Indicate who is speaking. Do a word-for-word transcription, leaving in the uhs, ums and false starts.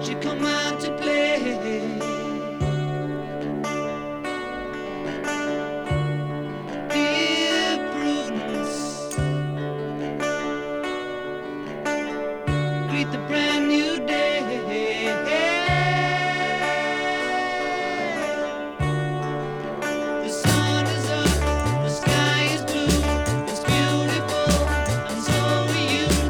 Speaker 1: you come out to play? Dear Prudence, greet the